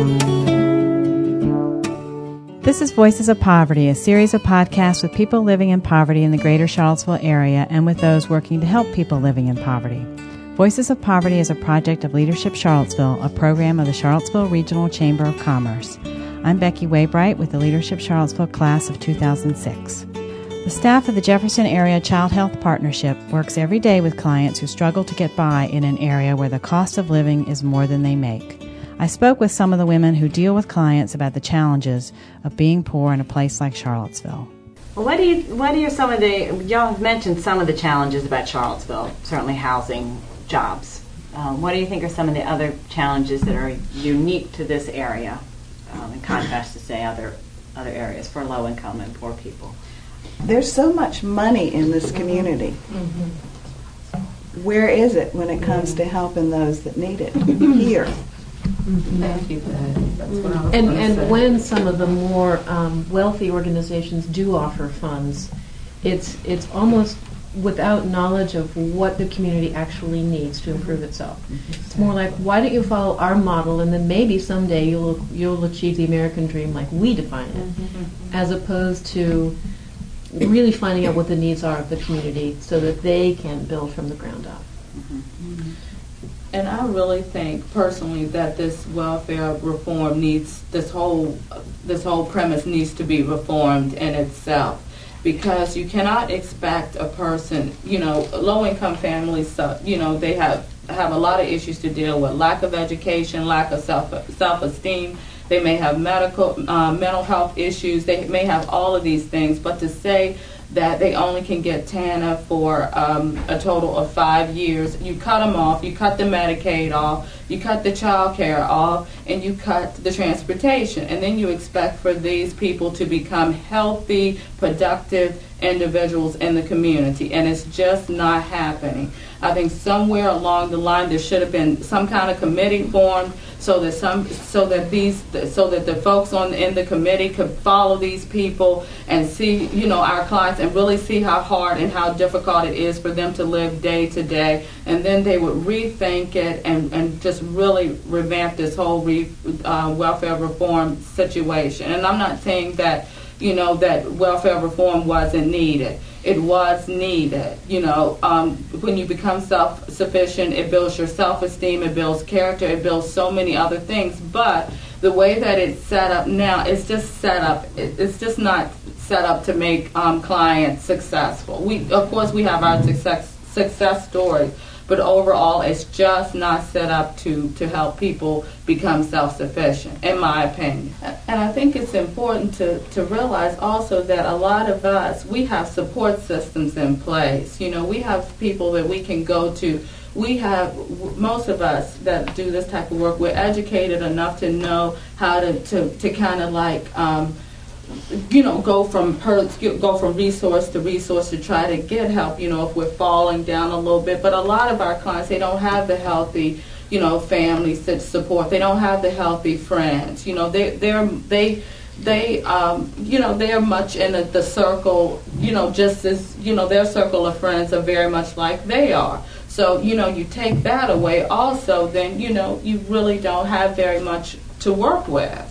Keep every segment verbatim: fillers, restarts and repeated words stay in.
This is Voices of Poverty, a series of podcasts with people living in poverty in the greater Charlottesville area and with those working to help people living in poverty. Voices of Poverty is a project of Leadership Charlottesville, a program of the Charlottesville Regional Chamber of Commerce. I'm Becky Waybright with the Leadership Charlottesville class of two thousand six. The staff of the Jefferson Area Child Health Partnership works every day with clients who struggle to get by in an area where the cost of living is more than they make. I spoke with some of the women who deal with clients about the challenges of being poor in a place like Charlottesville. Well, what do you, what are some of the, y'all have mentioned some of the challenges about Charlottesville, certainly housing, jobs. Um, what do you think are some of the other challenges that are unique to this area, um, in contrast to, say, other other areas for low-income and poor people? There's so much money in this community. Mm-hmm. Where is it when it comes to helping those that need it? Here. Mm-hmm. Thank you. That's what I was and and say. When some of the more um, wealthy organizations do offer funds, it's it's almost without knowledge of what the community actually needs to improve itself. Mm-hmm. It's more like, why don't you follow our model, and then maybe someday you'll you'll achieve the American dream like we define it, mm-hmm. as opposed to really finding out what the needs are of the community so that they can build from the ground up. Mm-hmm. Mm-hmm. And I really think personally that this welfare reform needs, this whole this whole premise needs to be reformed in itself, because you cannot expect a person, you know, low-income families, so, you know, they have have a lot of issues to deal with: lack of education, lack of self self-esteem. They may have medical uh, mental health issues. They may have all of these things, but to say that they only can get TANF for um, a total of five years. You cut them off, you cut the Medicaid off, you cut the child care off, and you cut the transportation. And then you expect for these people to become healthy, productive individuals in the community. And it's just not happening. I think somewhere along the line there should have been some kind of committee formed so that some, so that these, so that the folks on in the committee could follow these people and see, you know, our clients and really see how hard and how difficult it is for them to live day to day, and then they would rethink it and, and just really revamp this whole re, uh, welfare reform situation. And I'm not saying that, you know, that welfare reform wasn't needed. It was needed. You know, um, when you become self-sufficient, it builds your self-esteem, it builds character, it builds so many other things. But the way that it's set up now, it's just set up, it's just not set up to make um, clients successful. We, of course, we have our success success stories, but overall, it's just not set up to, to help people become self-sufficient, in my opinion. And I think it's important to, to realize also that a lot of us, we have support systems in place. You know, we have people that we can go to. We have, most of us that do this type of work, we're educated enough to know how to, to, to kind of like, um, you know, go from per, go from resource to resource to try to get help, you know, if we're falling down a little bit. But a lot of our clients, they don't have the healthy, you know, families that support. They don't have the healthy friends. You know, they they're they they um, you know, they're much in the, the circle, you know, just as, you know, their circle of friends are very much like they are. So, you know, you take that away also, then, you know, you really don't have very much to work with.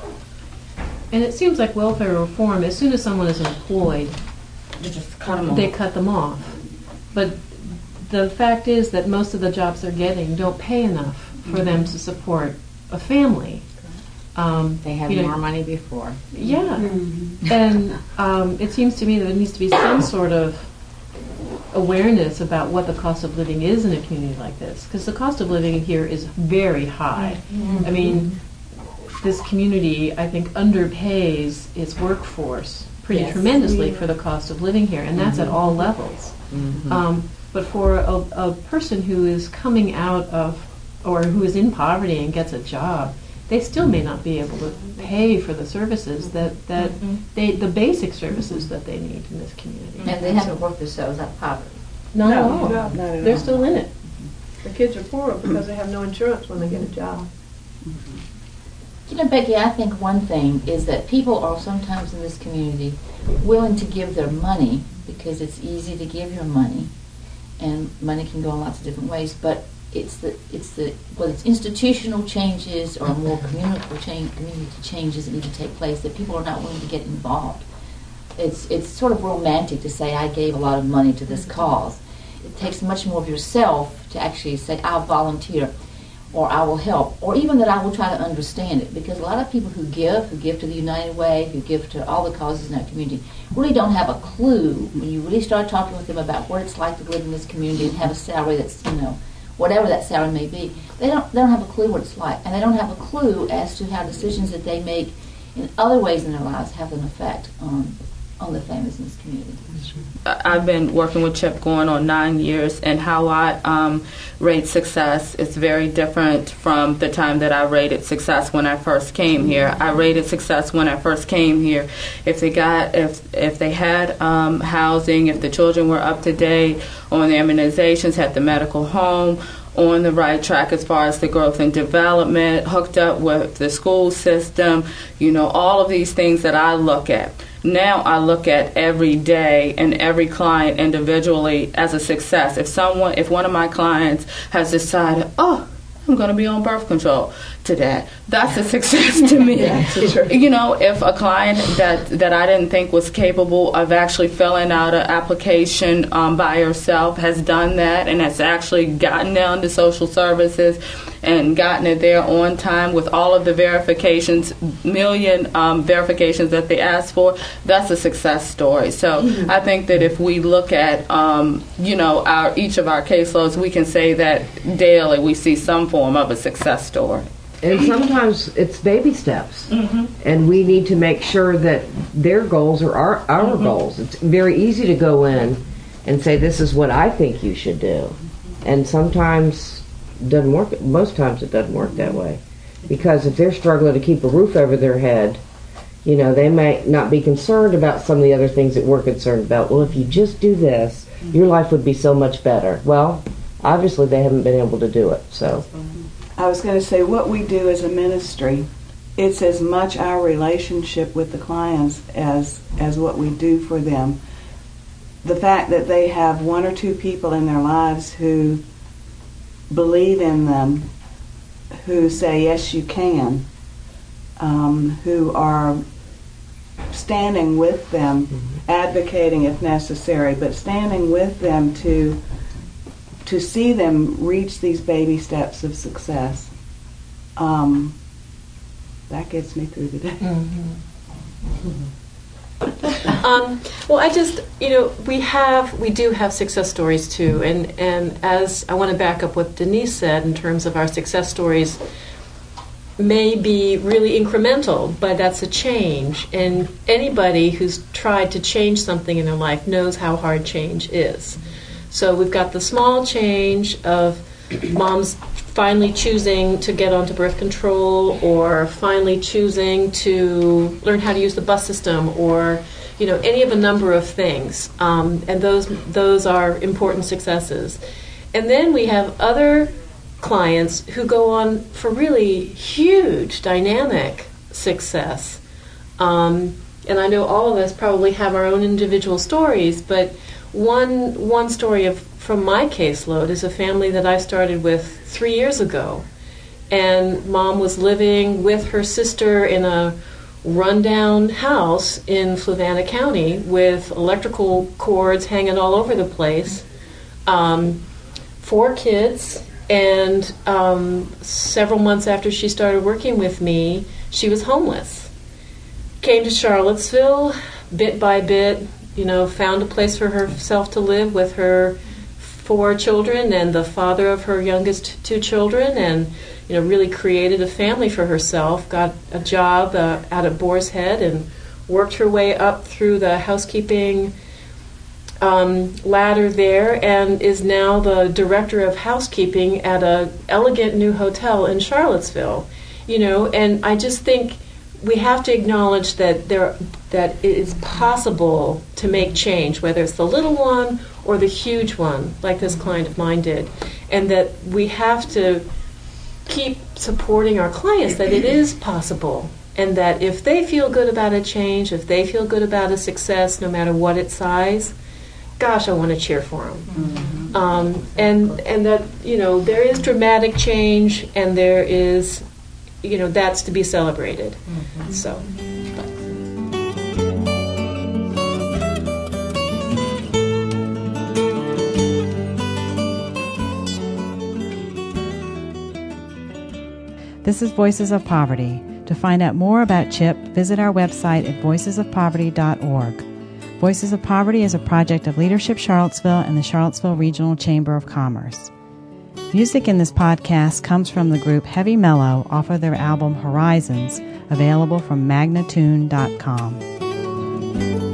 And it seems like welfare reform, as soon as someone is employed, You just cut them off. they cut them off. But the fact is that most of the jobs they're getting don't pay enough for mm-hmm. them to support a family. Um, they had you know, more money before. Yeah. Mm-hmm. And um, it seems to me that there needs to be some sort of awareness about what the cost of living is in a community like this. Because the cost of living here is very high. Mm-hmm. I mean, this community, I think, underpays its workforce pretty yes. tremendously yeah. for the cost of living here, and that's mm-hmm. at all levels. Mm-hmm. Um, but for a, a person who is coming out of, or who is in poverty and gets a job, they still may not be able to pay for the services that, that mm-hmm. they, the basic services that they need in this community. And they haven't worked themselves out of poverty. Not no, at all. No, not at They're all. still in it. The kids are poor because they have no insurance when they get a job. Mm-hmm. You know, Becky, I think one thing is that people are sometimes in this community willing to give their money because it's easy to give your money, and money can go in lots of different ways, but it's the it's the whether it's institutional changes or more community change, community changes that need to take place, that people are not willing to get involved. It's it's sort of romantic to say I gave a lot of money to this cause. It takes much more of yourself to actually say I'll volunteer, or I will help, or even that I will try to understand it. Because a lot of people who give, who give to the United Way, who give to all the causes in our community, really don't have a clue when you really start talking with them about what it's like to live in this community and have a salary that's, you know, whatever that salary may be. They don't, they don't have a clue what it's like, and they don't have a clue as to how decisions that they make in other ways in their lives have an effect on on the families in this community. I've been working with CHIP going on nine years, and how I um, rate success is very different from the time that I rated success when I first came here. I rated success when I first came here. If they got, if if they had um, housing, if the children were up to date on their immunizations, had the medical home, on the right track as far as the growth and development, hooked up with the school system, you know, all of these things that I look at. Now I look at every day and every client individually as a success. If someone, if one of my clients has decided, oh, I'm going to be on birth control today, that's a success to me. You know, if a client that, that I didn't think was capable of actually filling out an application um, by herself has done that and has actually gotten down to social services and gotten it there on time with all of the verifications, million um, verifications that they asked for, that's a success story. So mm-hmm. I think that if we look at, um, you know, our each of our caseloads, we can say that daily we see some form of a success story. And sometimes it's baby steps. Mm-hmm. And we need to make sure that their goals are our, our mm-hmm. goals. It's very easy to go in and say, this is what I think you should do. And sometimes it doesn't work. Most times it doesn't work that way. Because if they're struggling to keep a roof over their head, you know, they may not be concerned about some of the other things that we're concerned about. Well, if you just do this, your life would be so much better. Well, obviously they haven't been able to do it, so. I was going to say, what we do as a ministry, it's as much our relationship with the clients as as what we do for them. The fact that they have one or two people in their lives who believe in them, who say, yes, you can, um, who are standing with them, mm-hmm. advocating if necessary, but standing with them to to see them reach these baby steps of success, um, that gets me through the day. Mm-hmm. Mm-hmm. um, well, I just, you know, we have, we do have success stories too, and, and as I want to back up what Denise said in terms of our success stories may be really incremental, but that's a change, and anybody who's tried to change something in their life knows how hard change is. So we've got the small change of moms finally choosing to get onto birth control, or finally choosing to learn how to use the bus system, or, you know, any of a number of things. Um, and those those are important successes. And then we have other clients who go on for really huge dynamic success. Um, and I know all of us probably have our own individual stories, but One one story of from my caseload is a family that I started with three years ago, and mom was living with her sister in a rundown house in Fluvanna County with electrical cords hanging all over the place, um, four kids, and um, several months after she started working with me, she was homeless. Came to Charlottesville, bit by bit, you know, found a place for herself to live with her four children and the father of her youngest two children, and, you know, really created a family for herself, got a job uh, out at Boar's Head, and worked her way up through the housekeeping um, ladder there, and is now the director of housekeeping at a elegant new hotel in Charlottesville. You know, and I just think we have to acknowledge that there that it is possible to make change, whether it's the little one or the huge one, like this client of mine did, and that we have to keep supporting our clients that it is possible, and that if they feel good about a change, if they feel good about a success, no matter what its size, gosh, I want to cheer for them. Mm-hmm. Um, and and that, you know, there is dramatic change, and there is, you know, that's to be celebrated. Mm-hmm. So. This is Voices of Poverty. To find out more about CHIP, visit our website at voices of poverty dot org. Voices of Poverty is a project of Leadership Charlottesville and the Charlottesville Regional Chamber of Commerce. Music in this podcast comes from the group Heavy Mellow off of their album Horizons, available from magnatune dot com.